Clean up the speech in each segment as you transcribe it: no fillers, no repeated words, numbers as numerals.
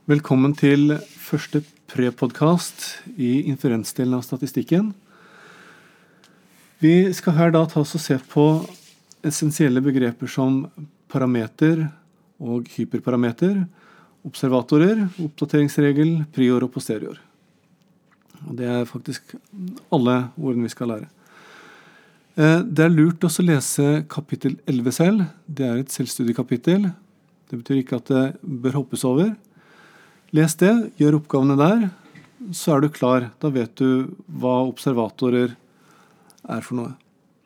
Velkommen til første pre-podcast i inferensdelen av statistikken. Vi skal her da ta oss og se på essensielle begreper som parameter og hyperparameter, observatorer, oppdateringsregel, prior og posterior. Og det er faktisk alle ordene vi skal lære. Det er lurt også å lese kapittel 11 selv. Det er et selvstudiekapittel. Det betyr ikke at det bør hoppes over. Les det, gjør oppgavene der, så er du klar. Da vet du hva observatorer er for noe.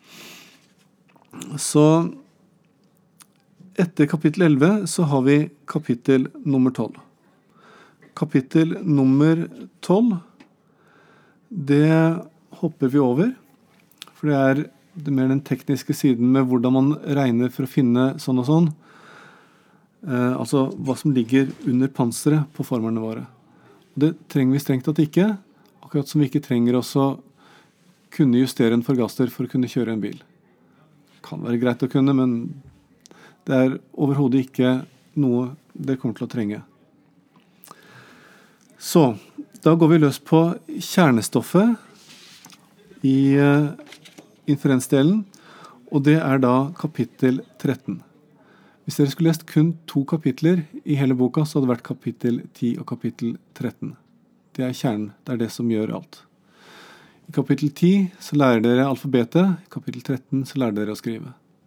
Så etter kapittel 11 så har vi kapittel nummer 12. Kapittel nummer 12, det hopper vi over, for det er mer den tekniske siden med hvordan man regner for å finne sånn og sånn. Altså hva som ligger under panseret på formerne våre. Det trenger vi strengt tatt ikke, akkurat som vi ikke trenger også kunne justere en forgaster for å kunne kjøre en bil. Det kan være greit å kunne, men det er overhodet ikke noe det kommer til å trenge. Så, da går vi løs på kjernestoffet i inferensdelen, og det er da kapittel 13. Hvis dere skulle lest kun 2 kapitler i hele boka, så hadde det vært kapittel 10 og kapittel 13. Det er kjernen, det er det som gjør alt. I kapittel 10 så lærer dere alfabetet, i kapittel 13 så lærer dere å skrive.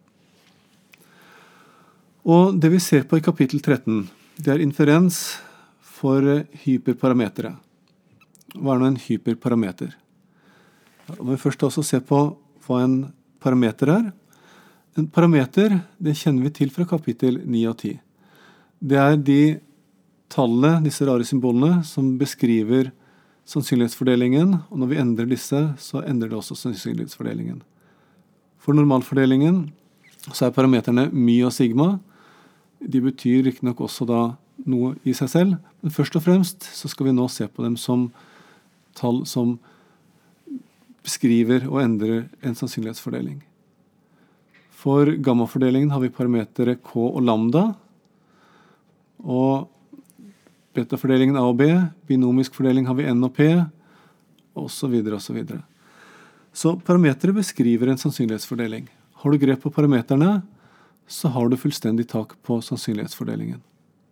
Og det vi ser på i kapittel 13, det er inferens for hyperparametere. Hva er nå en hyperparameter? Da må vi først også se på hva en parameter er. En parameter, det kjenner vi til fra kapittel 9 og 10. Det er de tallene, disse rare symbolene, som beskriver sannsynlighetsfordelingen, og når vi endrer disse, så endrer det også sannsynlighetsfordelingen. For normalfordelingen så er parameterne my og sigma. De betyr ikke nok også da noe i seg selv, men først og fremst så skal vi nå se på dem som tall som beskriver og endrer en sannsynlighetsfordeling. For gammafordelingen har vi parametere K og lambda, og betafordelingen A og B, binomisk fordeling har vi N og P, og så videre og så videre. Så parametere beskriver en sannsynlighetsfordeling. Har du grep på parameterne, så har du fullstendig tak på sannsynlighetsfordelingen.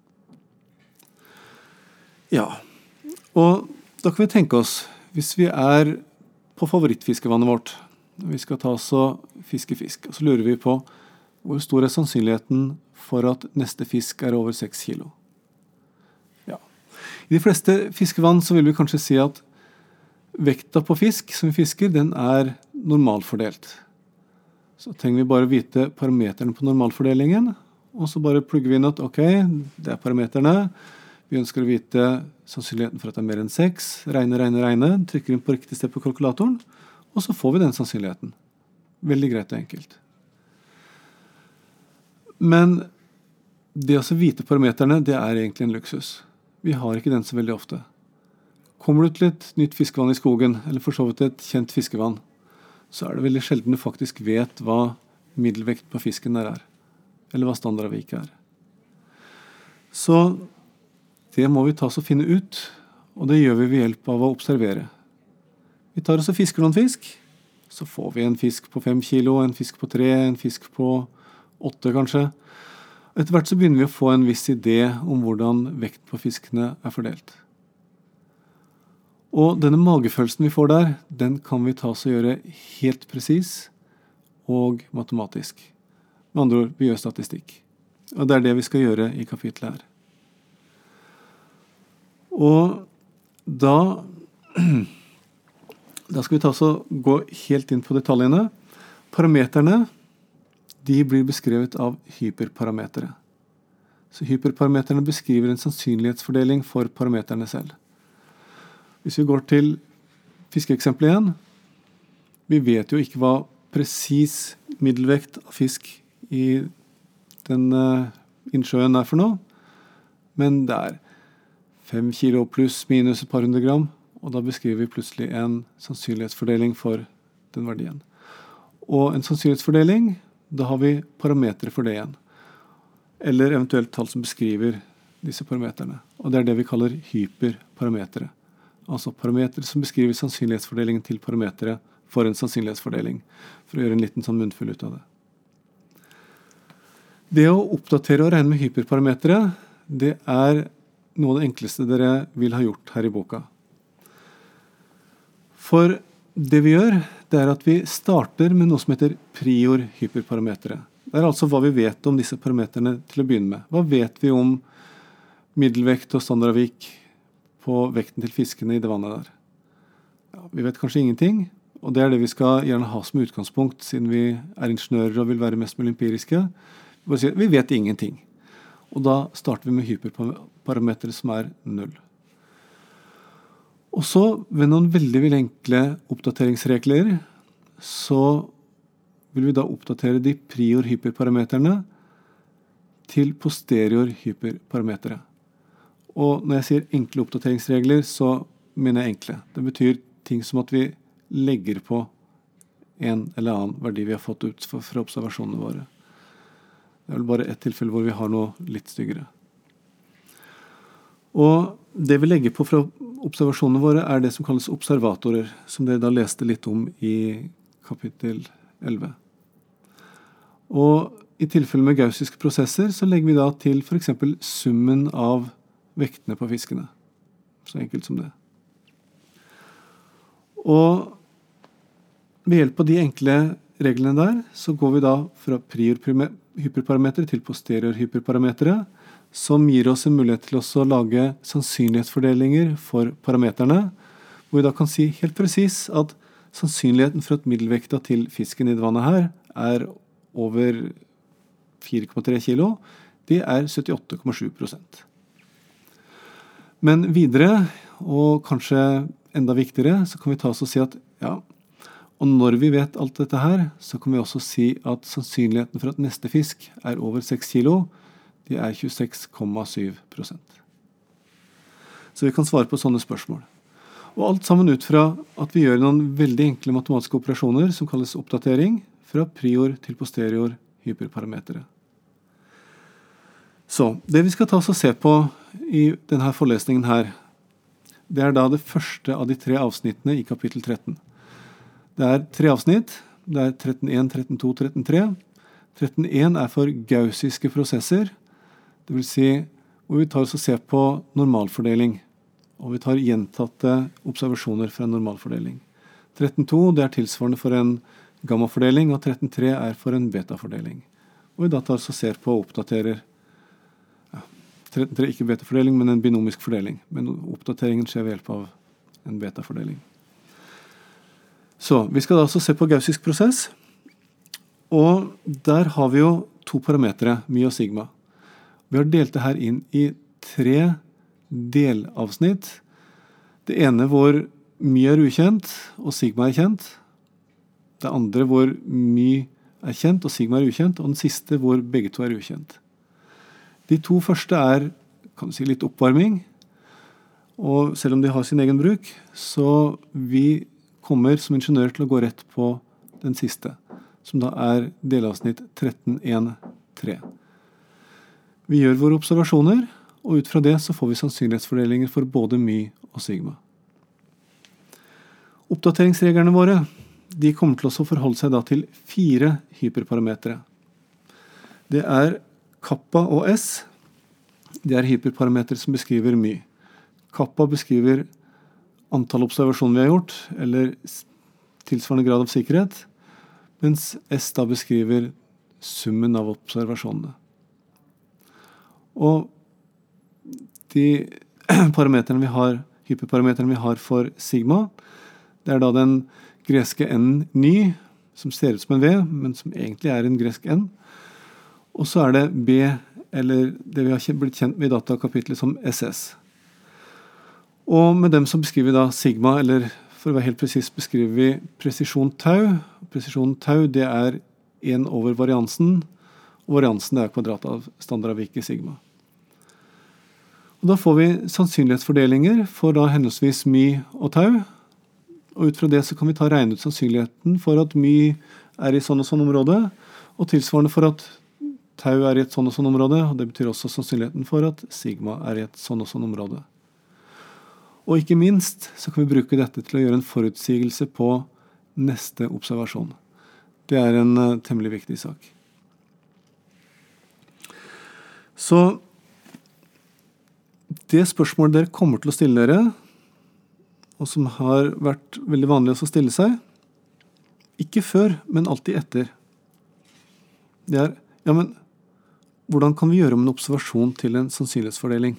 Ja, og da kan vi tenke oss, hvis vi er på favorittfiskevannet vårt, vi skal ta oss og fiske fisk, og så lurer vi på hvor stor er sannsynligheten for at neste fisk er over 6 kilo. Ja. I de fleste fiskevann så vil vi kanskje si at vekta på fisk som vi fisker, den er normalfordelt. Så trenger vi bare vite parameterne på normalfordelingen, og så bare plugger vi inn at ok, det er parameterne. Vi ønsker å vite sannsynligheten for at det er mer enn 6. Regne, trykker inn på riktig sted på kalkulatoren, og så får vi den sannsynligheten. Veldig greit og enkelt. Men det å vite parameterne, det er egentlig en luksus. Vi har ikke den så veldig ofte. Kommer du til et nytt fiskevann i skogen, eller for så vidt et kjent fiskevann, så er det veldig sjelden du faktisk vet hva middelvekt på fisken der er, eller hva standardavviket er. Så det må vi ta oss og finne ut, og det gjør vi ved hjelp av å observere. Vi tar oss og fisker noen fisk, så får vi en fisk på 5 kilo, en fisk på 3, en fisk på 8 kanskje. Etter hvert så begynner vi å få en viss idé om hvordan vekt på fiskene er fordelt. Og denne magefølelsen vi får der, den kan vi ta oss og gjøre helt presis og matematisk. Med andre ord, vi gjør statistikk. Og det er det vi skal gjøre i kapitlet her. Og da skal vi ta oss og gå helt inn på detaljene. Parameterne, de blir beskrevet av hyperparametere. Så hyperparameterne beskriver en sannsynlighetsfordeling for parameterne selv. Hvis vi går til fiskeeksempelet igjen, vi vet jo ikke hva presis middelvekt av fisk i den innsjøen er for noe, men det er 5 kilo pluss minus et par 100 gram, og da beskriver vi plutselig en sannsynlighetsfordeling for den verdien. Og en sannsynlighetsfordeling, da har vi parametre for det igjen. Eller eventuelt tall som beskriver disse parameterne. Og det er det vi kaller hyperparametere. Altså parametere som beskriver sannsynlighetsfordelingen til parametere for en sannsynlighetsfordeling, for å gjøre en liten sånn munnfull ut av det. Det å oppdatere og regne med hyperparametere, det er noe av det enkleste dere vil ha gjort her i boka. For det vi gjør, det er at vi starter med noe som heter prior hyperparametere. Det er altså hva vi vet om disse parameterne til å begynne med. Hva vet vi om middelvekt og standardavvik på vekten til fiskene i det vannet der? Ja, vi vet kanskje ingenting, og det er det vi skal gjerne ha som utgangspunkt, siden vi er ingeniører og vil være mest mulig empiriske. Vi vet ingenting. Og da starter vi med hyperparametere som er 0. Og så, ved noen veldig enkle oppdateringsregler, så vil vi da oppdatere de prior hyperparameterne til posterior hyperparametere. Og når jeg sier enkle oppdateringsregler, så mener jeg enkle. Det betyr ting som at vi legger på en eller annen verdi vi har fått ut fra observasjonene våre. Det er vel bare et tilfelle hvor vi har noe litt styggere. Og det vi legger på fra observasjonene våre er det som kalles observatorer, som dere da leste litt om i kapittel 11. Og i tilfelle med gaussiske prosesser så legger vi da til for eksempel summen av vektene på fiskene. Så enkelt som det. Og ved hjelp av de enkle reglene der, så går vi da fra prior hyperparametere til posterior hyperparametere, som gir oss en mulighet til å lage sannsynlighetsfordelinger for parameterne, hvor vi da kan si helt presis at sannsynligheten for at middelvekta til fisken i det vannet her er over 4,3 kilo, det er 78,7%. Men videre, og kanskje enda viktigere, så kan vi ta oss og si at ja, og når vi vet alt dette her, så kan vi også si at sannsynligheten for at neste fisk er over 6 kilo, det er 26,7%. Så vi kan svare på sånne spørsmål. Og alt sammen ut fra at vi gjør noen veldig enkle matematiske operasjoner som kalles oppdatering fra prior til posterior hyperparametere. Så det vi skal ta oss og se på i denne forelesningen her, det er da det første av de 3 avsnittene i kapittel 13. Det er 3 avsnitt, det er 13.1, 13.2, 13.3. 13.1 er for gaussiske prosesser, det vil si hvor vi tar oss og ser på normalfordeling, og vi tar gjentatte observasjoner fra en normalfordeling. 13.2 det er tilsvarende for en gammafordeling, og 13.3 er for en betafordeling. Og vi da tar oss og ser på og oppdaterer 13.3 ikke betafordeling, men en binomisk fordeling. Men oppdateringen skjer ved hjelp av en betafordeling. Så vi skal da også se på gaussisk prosess, og der har vi jo 2 parametere, my og sigma. Vi har delt det her inn i 3 delavsnitt. Det ene hvor my er ukjent og sigma er kjent. Det andre hvor my er kjent og sigma er ukjent, og den siste hvor begge 2 er ukjent. De 2 første er, kan du si, litt oppvarming, og selv om de har sin egen bruk, så vi kommer som ingeniør til å gå rett på den siste, som da er delavsnitt 13.1.3. Vi gjør våre observasjoner, og ut fra det så får vi sannsynlighetsfordelinger for både my og sigma. Oppdateringsreglene våre, de kommer til å forholde seg da til 4 hyperparametere. Det er kappa og S, det er hyperparametere som beskriver my. Kappa beskriver antall observasjoner vi har gjort, eller tilsvarende grad av sikkerhet, mens S da beskriver summen av observasjonene. Og de hyperparameterne vi har for sigma, det er da den greske n ny, som ser ut som en V, men som egentlig er en gresk n. Og så er det B, eller det vi har blitt kjent med i datakapitlet som SS. Og med dem så beskriver vi da sigma, eller for å være helt presis beskriver vi presisjon tau. Presisjon tau det er 1 over variansen, og variansen det er kvadrat av standardavviket sigma. Og da får vi sannsynlighetsfordelinger for da henholdsvis my og tau, og ut fra det så kan vi regne ut sannsynligheten for at my er i sånn og sånn område, og tilsvarende for at tau er i et sånn og sånn område, og det betyr også sannsynligheten for at sigma er i et sånn og sånn område. Og ikke minst så kan vi bruke dette til å gjøre en forutsigelse på neste observasjon. Det er en temmelig viktig sak. Så det spørsmålet dere kommer til å stille dere, og som har vært veldig vanlig å stille seg, ikke før, men alltid etter, det er, ja, men hvordan kan vi gjøre om en observasjon til en sannsynlighetsfordeling?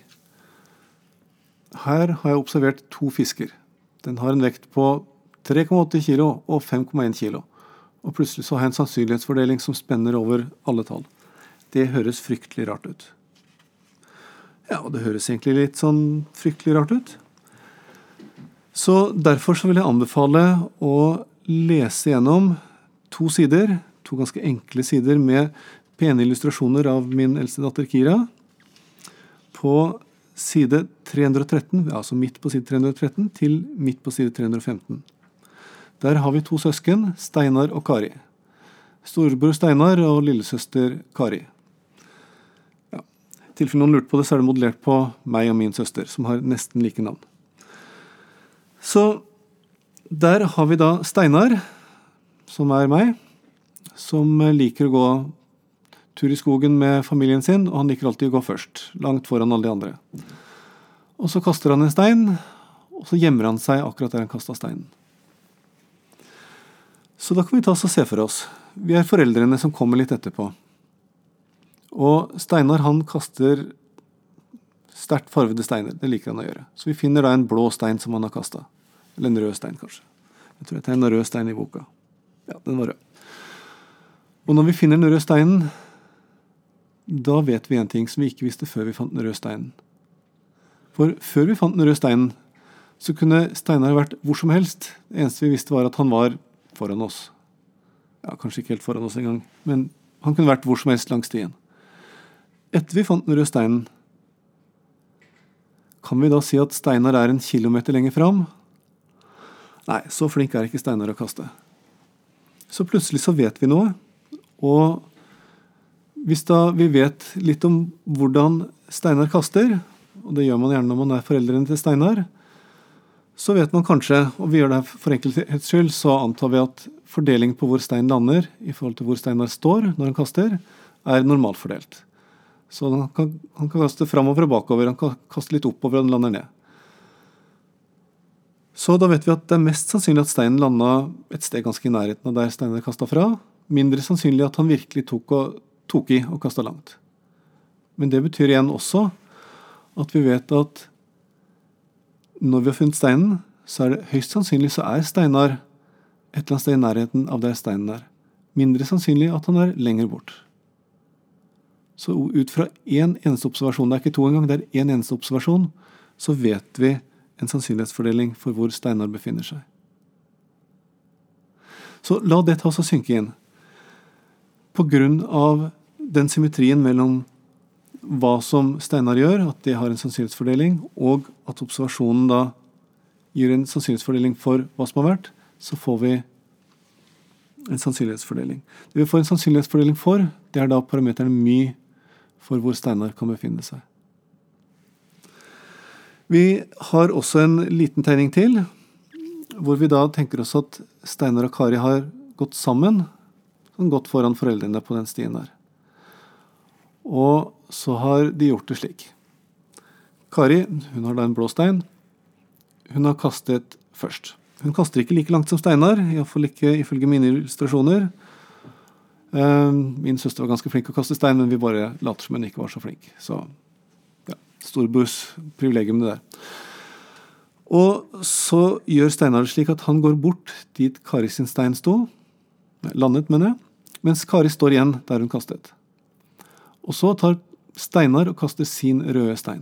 Her har jeg observert 2 fisker. Den har en vekt på 3,8 kilo og 5,1 kilo. Og plutselig så har jeg en sannsynlighetsfordeling som spenner over alle tall. Det høres fryktelig rart ut. Ja, og det høres egentlig litt sånn fryktelig rart ut. Så derfor så vil jeg anbefale å lese gjennom 2 sider, 2 ganske enkle sider med pene illustrasjoner av min eldste datter Kira. På side 313, altså midt på side 313 til midt på side 315. Der har vi 2 søsken, Steinar og Kari. Storebror Steinar og lillesøster Kari. Ja. I tilfelle noen lurte på det, så er det modellert på meg og min søster, som har nesten like navn. Så der har vi da Steinar, som er meg, som liker å gå tur i skogen med familien sin, og han liker alltid å gå først, langt foran alle de andre. Og så kaster han en stein, og så gjemmer han seg akkurat der han kastet steinen. Så da kan vi ta oss og se for oss. Vi er foreldrene som kommer litt etterpå. Og Steinar, han kaster sterkt farvede steiner, det liker han å gjøre. Så vi finner da en blå stein som han har kastet. Eller en rød stein, kanskje. Jeg tror jeg tegner en rød stein i boka. Ja, den var rød. Og når vi finner den røde steinen, da vet vi en ting som vi ikke visste før vi fant den røde steinen. For før vi fant den røde steinen, så kunne Steinar vært hvor som helst. Det eneste vi visste var at han var foran oss. Ja, kanskje ikke helt foran oss engang, men han kunne vært hvor som helst langs stien. Etter vi fant den røde steinen, kan vi da si at Steinar er 1 kilometer lenger fram? Nei, så flink er ikke Steinar å kaste. Så plutselig så vet vi noe, og hvis da vi vet litt om hvordan Steinar kaster, og det gjør man gjerne når man er foreldrene til Steinar, så vet man kanskje, og vi gjør det for enkelhets skyld, så antar vi at fordelingen på hvor stein lander i forhold til hvor Steinar står når han kaster, er normalfordelt. Så han kan kaste fremover og bakover, han kan kaste litt oppover og den lander ned. Så da vet vi at det er mest sannsynlig at steinen landet et sted ganske i nærheten av der Steinar kastet fra, mindre sannsynlig at han virkelig tok i og kastet langt. Men det betyr igjen også at vi vet at når vi har funnet steinen, så er det høyst sannsynlig så er Steinar et eller annet sted i nærheten av der steinen er. Mindre sannsynlig at han er lenger bort. Så ut fra en eneste observasjon, det er ikke 2 engang, det er en eneste observasjon, så vet vi en sannsynlighetsfordeling for hvor Steinar befinner seg. Så la det ta oss å synke inn. På grunn av den symmetrien mellom hva som Steinar gjør, at det har en sannsynlighetsfordeling, og at observasjonen da gir en sannsynlighetsfordeling for hva som har vært, så får vi en sannsynlighetsfordeling. Det vi får en sannsynlighetsfordeling for, det er da parameteren my for hvor Steinar kan befinne seg. Vi har også en liten tegning til, hvor vi da tenker oss at Steinar og Kari har gått sammen, gått foran foreldrene på den stien der. Og så har de gjort det slik. Kari, hun har da en blå stein. Hun har kastet først. Hun kaster ikke like langt som Steinar, i hvert fall ikke ifølge mine illustrasjoner. Min søster var ganske flink å kaste stein, men vi bare later som hun ikke var så flink. Så ja, storbrors privilegium det der. Og så gjør Steinar det slik at han går bort dit Kari sin stein sto, landet mener jeg, mens Kari står igjen der hun kastet. Og så tar Steinar og kaster sin røde stein.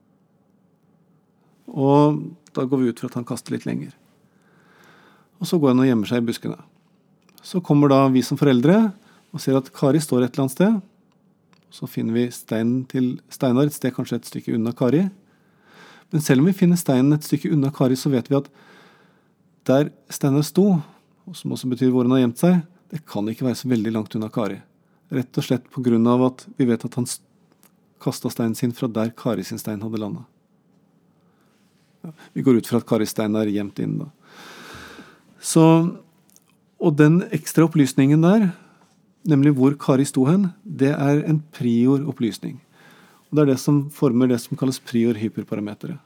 Og da går vi ut for at han kaster litt lenger. Og så går han og gjemmer seg i buskene. Så kommer da vi som foreldre og ser at Kari står et eller annet sted. Så finner vi steinen til Steinar et sted kanskje et stykke unna Kari. Men selv om vi finner steinen et stykke unna Kari, så vet vi at der Steinar sto, som også betyr hvor han har gjemt seg, det kan ikke være så veldig langt unna Kari. rett og slett på grunn av at vi vet at han kastet steinen sin fra der Kari sin stein hadde landet. Ja, vi går ut fra at Karis stein gjemt inn da. Så, og den ekstra opplysningen der, nemlig hvor Kari sto hen, det en prior opplysning. Og det det som former det som kalles prior hyperparameteret.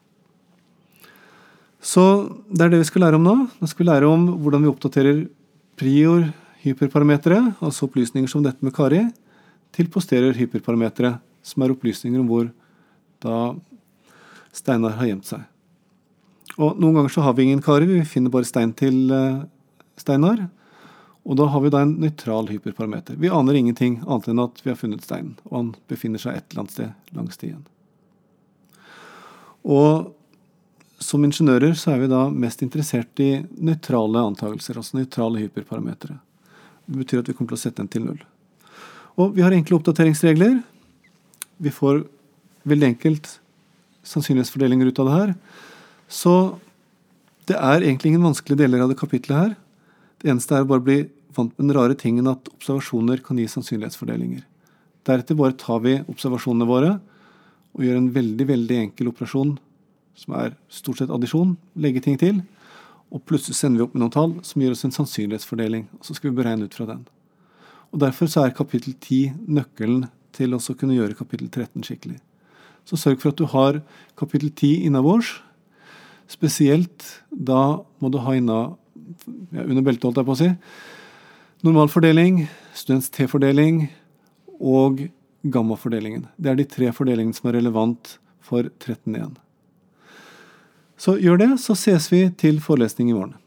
Så det det vi skal lære om nå. Nå skal vi lære om hvordan vi oppdaterer prior hyperparameteret, altså opplysninger som dette med Kari, til posterior hyperparameteret, som opplysninger om hvor da Steinar har gjemt seg. Og noen ganger så har vi ingen Kari, vi finner bare stein til Steinar, og da har vi da en nøytral hyperparameter. Vi aner ingenting annet enn at vi har funnet steinen, og han befinner seg et eller annet sted langs stien. Og som ingeniører så vi da mest interessert i nøytrale antagelser, altså nøytrale hyperparametere. Det betyr at vi kommer til å sette den til 0. Og vi har enkle oppdateringsregler. Vi får veldig enkelt sannsynlighetsfordelinger ut av det her. Så det egentlig ingen vanskelige deler av det kapitlet her. Det eneste å bare bli vant med den rare tingen at observasjoner kan gi sannsynlighetsfordelinger. Deretter bare tar vi observasjonene våre og gjør en veldig, veldig enkel operasjon som stort sett addisjon, legge ting til, og plutselig sender vi opp med noen tall som gir oss en sannsynlighetsfordeling, og så skal vi beregne ut fra den. Og derfor så kapittel 10 nøkkelen til også kunne gjøre kapittel 13 skikkelig. Så sørg for at du har kapittel 10 innabords. Spesielt da må du ha under beltet holdt jeg på å si, normalfordeling, students T-fordeling og gamma-fordelingen. Det de 3 fordelingene som relevant for 13.1. Så gjør det, så ses vi til forelesning i morgen.